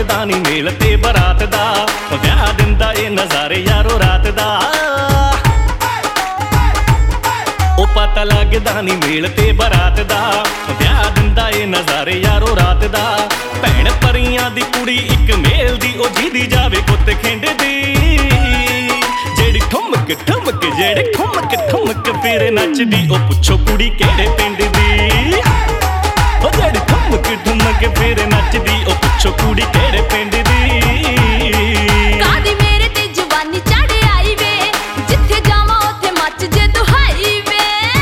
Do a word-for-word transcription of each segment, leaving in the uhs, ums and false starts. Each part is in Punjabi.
ਲੱਗਦਾ ਨੀ ਮੇਲ ਤੇ ਬਰਾਤ ਦਾ, ਵਿਆਹ ਦਿੰਦਾ ਏ ਨਜ਼ਾਰੇ ਯਾਰੋ ਰਾਤ ਦਾ। ਉਹ ਪਤਾ ਲੱਗਦਾ ਨੀ ਮੇਲ ਤੇ ਬਰਾਤ ਦਾ, ਵਿਆਹ ਦਿੰਦਾ ਏ ਨਜ਼ਾਰੇ ਯਾਰੋ ਰਾਤ ਦਾ। ਭੈਣ ਪਰੀਆਂ ਦੀ ਕੁੜੀ ਇੱਕ ਮੇਲ ਦੀ, ਉਹ ਜਿਹਦੀ ਜਾਵੇ ਕੁੱਤ ਖਿੰਡ ਦੀ, ਜਿਹੜੀ ਠੁਮਕ ਠੁਮਕ ਜਿਹੜੇ ਠੁਮਕ ਠੁਮਕ ਫਿਰ ਨੱਚਦੀ, ਉਹ ਪੁੱਛੋ ਕੁੜੀ ਕਿਹੜੇ ਪਿੰਡ ਦੀ। ਉਹ ਜਿਹੜੀ ਠੁਮਕ ਠੁਮਕ ਫਿਰ ਨੱਚਦੀ, ਉਹ ਪੁੱਛੋ ਕੁੜੀ ਕਿਹੜੇ ਪਿੰਡ ਦੀ। ਕਾਦੀ ਮੇਰੇ ਤੇ ਜਵਾਨੀ ਚੜ ਆਈ ਵੇ, ਜਿੱਥੇ ਜਾਵਾਂ ਉੱਥੇ ਮੱਚ ਜੇ ਦੁਹਾਈ ਵੇ।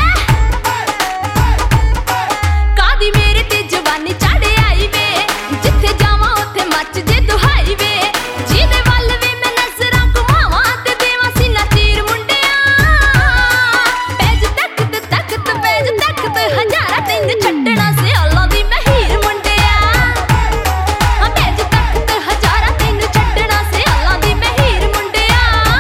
ਕਾਦੀ ਮੇਰੇ ਤੇ ਜਵਾਨੀ ਚੜ ਆਈ ਵੇ, ਜਿੱਥੇ ਜਾਵਾਂ ਉੱਥੇ ਮੱਚ ਜੇ ਦੁਹਾਈ ਵੇ। ਜਿਹਦੇ ਵੱਲ ਵੀ ਮੈਂ ਨਜ਼ਰਾਂ ਘੁਮਾਵਾਂ ਤੇ ਦੇਵਾਂ ਸੀਨਾ ਚੀਰ ਮੁੰਡਿਆਂ। ਪੈਜ ਤੱਕਤ ਤੱਕਤ ਪੈਜ ਤੱਕਤ ਹਜ਼ਾਰਾਂ ਤੈਨੂੰ ਛੱਡਣਾ ਸਿਆਲਾਂ ਦੀ ਮੈਂ ਹੀਰ ਮੁੰਡਿਆ। ਹਾਂ ਪੈਜ ਤੱਕਤ ਹਜ਼ਾਰਾਂ ਤੈਨੂੰ ਛੱਡਣਾ ਸਿਆਲਾਂ ਦੀ ਮੈਂ ਹੀਰ ਮੁੰਡਿਆ।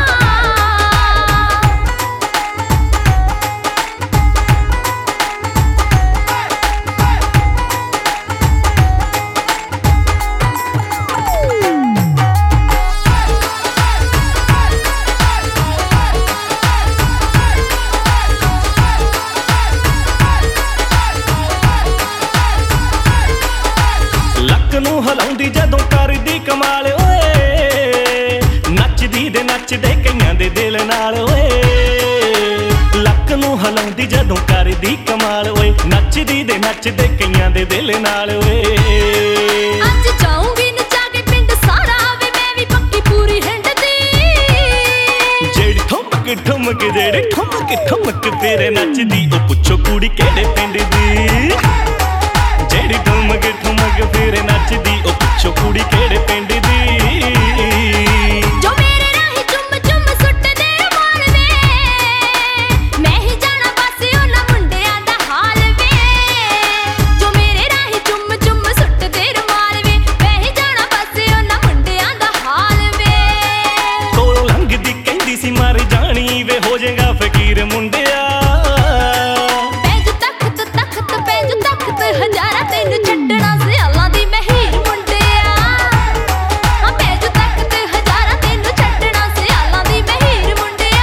ਲੱਕ ਨੂੰ ਹਿਲਾਉਂਦੀ ਜਦੋਂ ਕਰਦੀ ਕਮਾਲ ਓਏ, ਨੱਚਦੀ ਦੇ ਨੱਚਦੇ ਕਈਆਂ ਦੇ ਦਿਲ ਨਾਲ ਓਏ। ਲੱਕ ਨੂੰ ਹਿਲਾਉਂਦੀ ਜਦੋਂ ਕਰਦੀ ਕਮਾਲ ਓਏ, ਨੱਚਦੀ ਦੇ ਨੱਚਦੇ ਕਈਆਂ ਦੇ ਦਿਲ ਨਾਲ ਓਏ। ਅੱਜ ਜਾਊਂਗੀ ਨਚਾ ਕੇ ਪਿੰਡ ਸਾਰਾ ਵੇ, ਮੈਂ ਵੀ ਪੱਕੀ ਪੂਰੀ ਹਿੰਡ ਦੀ। ਜਿਹੜੀ ਠੁਮਕ ਠੁਮਕ ਜਿਹੜੀ ਠੁਮਕ ਠੁਮਕ ਫਿਰ ਨੱਚਦੀ, ਉਹ ਪੁੱਛੋ ਕੁੜੀ ਕਿਹੜੇ ਪਿੰਡ ਦੀ। ਜਿਹੜੀ ਠੁਮਕ ਠੁਮਕ ਫਿਰ ਨੱਚਦੀ, ਉਹ ਪੁੱਛੋ ਕੁੜੀ ਕਿਹੜੇ ਪਿੰਡ ਦੀ। ਜੋ ਮੇਰੇ ਰਾਹੀਂ ਚੁੰਮ ਚੁੰਮ ਸੁੱਟਦੇ ਰੁਮਾਲ ਵੇ, ਮੈਂ ਹੀ ਜਾਣਾ ਬਸ ਉਹਨਾਂ ਮੁੰਡਿਆਂ ਦਾ ਹਾਲ ਵੇ। ਜੋ ਮੇਰੇ ਰਾਹੀਂ ਚੁੰਮ ਚੁੰਮ ਸੁੱਟਦੇ ਰੁਮਾਲ ਵੇ, ਮੈਂ ਹੀ ਜਾਣਾ ਬਸ ਉਹਨਾਂ ਮੁੰਡਿਆਂ ਦਾ ਹਾਲ ਵੇ। ਕੋਲੋਂ ਲੰਘਦੀ ਕਹਿੰਦੀ ਸੀ ਮਰ ਜਾਣੀ ਵੇ, ਹੋ ਜਾਏਗਾ ਫਕੀਰ ਮੁੰਡਿਆ। ਪੈਜ ਤੱਕਤ ਤੱਕਤ ਪੈਜ ਤੱਕਤ ਹਜ਼ਾਰਾਂ ਤੈਨੂੰ ਛੱਡਣਾ ਸਿਆਲਾਂ ਦੀ ਮੈਂ ਹੀਰ ਮੁੰਡਿਆ। ਹਾਂ ਪੈਜ ਤੱਕਤ ਹਜ਼ਾਰਾਂ ਤੈਨੂੰ ਛੱਡਣਾ ਸਿਆਲਾਂ ਦੀ ਮੈਂ ਹੀਰ ਮੁੰਡਿਆ।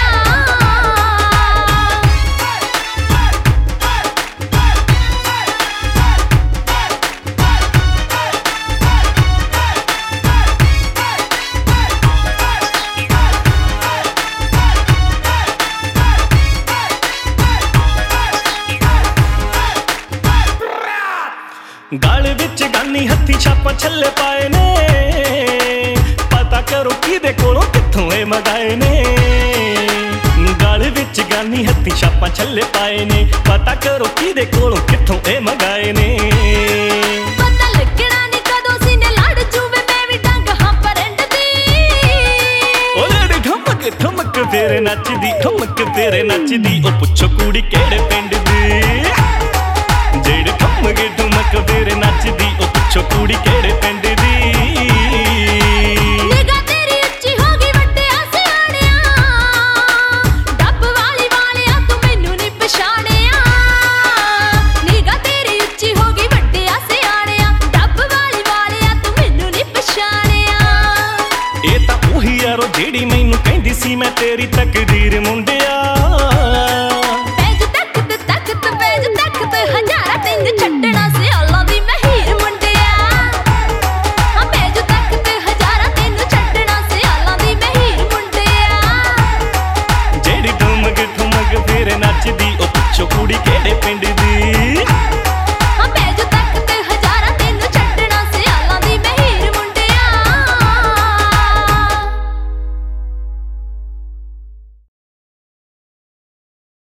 ਗਲ ਵਿੱਚ ਗਾਨੀ ਹੱਥੀ ਛਾਪਾਂ ਛੱਲੇ ਪਾਏ ਨੇ, ਪਤਾ ਕਰੋ ਕਿਹਦੇ ਕੋਲੋਂ ਕਿੱਥੋਂ ਇਹ ਮਗਾਏ ਨੇ। ਗਲ ਵਿੱਚ ਗਾਨੀ ਹੱਥੀ ਛਾਪਾਂ ਛੱਲੇ ਪਾਏ ਨੇ, ਪਤਾ ਕਰੋ ਕਿਹਦੇ ਕੋਲੋਂ ਕਿੱਥੋਂ ਇਹ ਮਗਾਏ ਨੇ। ਪਤਾ ਲੱਗਣਾ ਨੀ ਕਦੋਂ ਸੀਨੇ ਲੜ ਜੂਵੇ, ਮੈਂ ਵੀ ਡੰਗ ਹਾਂ ਪਰੰਡ ਦੀ। ਉਹ ਜਿਹੜੀ ਠੁਮਕ ਠੁਮਕ ਫਿਰ ਨੱਚਦੀ, ਠੁਮਕ ਫਿਰ ਨੱਚਦੀ, ਉਹ ਪੁੱਛੋ ਕੁੜੀ ਕਿਹੜੇ ਪਿੰਡ ਦੀ। ਜਿਹੜੀ ਠੁਮਕ ਠੁਮਕ ਫਿਰ ਨੱਚਦੀ, ਉਹ ਪੁੱਛੋ ਕੁੜੀ ਕਿਹੜੇ ਪਿੰਡ ਦੀ। ਨਿਗਾਹ ਤੇਰੀ ਉੱਚੀ ਹੋ ਗਈ ਵੱਡਿਆ ਸਿਆਣਿਆ, ਡੱਬ ਵਾਲੀ ਵਾਲਿਆ ਤੂੰ ਮੈਨੂੰ ਨੀ ਪਛਾਣਿਆ। ਨਿਗਾਹ ਤੇਰੀ ਉੱਚੀ ਹੋ ਗਈ ਵੱਡਿਆ ਸਿਆਣਿਆ, ਡੱਬ ਵਾਲੀ ਵਾਲਿਆ ਤੂੰ ਮੈਨੂੰ ਨੀ ਪਛਾਣਿਆ। ਇਹ ਤਾਂ ਉਹੀ ਯਾਰੋ ਜਿਹੜੀ ਮੈਨੂੰ ਕਹਿੰਦੀ ਸੀ ਮੈਂ ਤੇਰੀ ਤਕਦੀਰ ਮੁੰਡਿਆ।